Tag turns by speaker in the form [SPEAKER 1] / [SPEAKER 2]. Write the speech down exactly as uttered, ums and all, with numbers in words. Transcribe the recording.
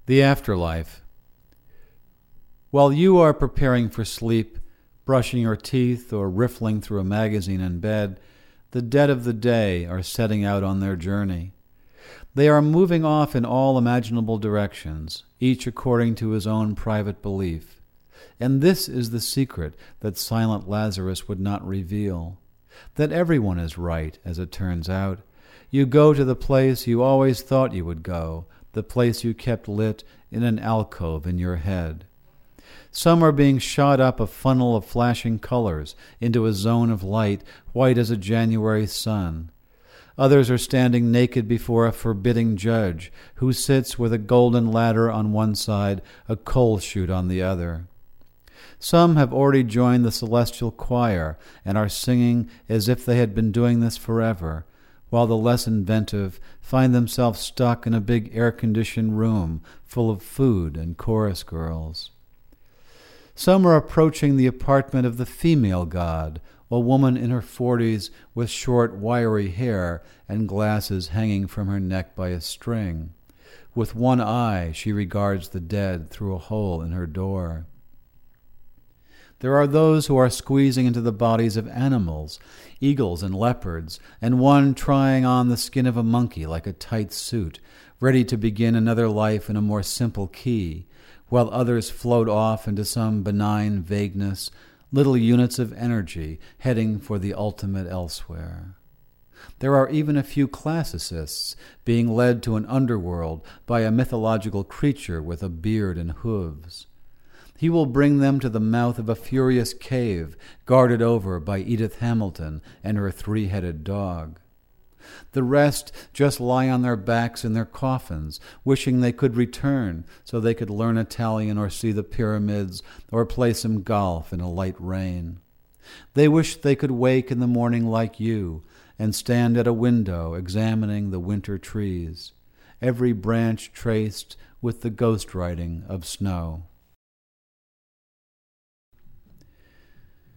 [SPEAKER 1] The Afterlife. While you are preparing for sleep, brushing your teeth, or riffling through a magazine in bed, the dead of the day are setting out on their journey. They are moving off in all imaginable directions, each according to his own private belief. And this is the secret that silent Lazarus would not reveal, that everyone is right, as it turns out. You go to the place you always thought you would go, the place you kept lit in an alcove in your head. Some are being shot up a funnel of flashing colors into a zone of light, white as a January sun. Others are standing naked before a forbidding judge, who sits with a golden ladder on one side, a coal chute on the other. Some have already joined the celestial choir and are singing as if they had been doing this forever, while the less inventive find themselves stuck in a big air-conditioned room full of food and chorus girls. Some are approaching the apartment of the female god, a woman in her forties with short, wiry hair and glasses hanging from her neck by a string. With one eye she regards the dead through a hole in her door. There are those who are squeezing into the bodies of animals, eagles and leopards, and one trying on the skin of a monkey like a tight suit, ready to begin another life in a more simple key, while others float off into some benign vagueness, little units of energy heading for the ultimate elsewhere. There are even a few classicists being led to an underworld by a mythological creature with a beard and hooves. He will bring them to the mouth of a furious cave guarded over by Edith Hamilton and her three-headed dog. The rest just lie on their backs in their coffins, wishing they could return so they could learn Italian or see the pyramids or play some golf in a light rain. They wish they could wake in the morning like you and stand at a window examining the winter trees, every branch traced with the ghostwriting of snow.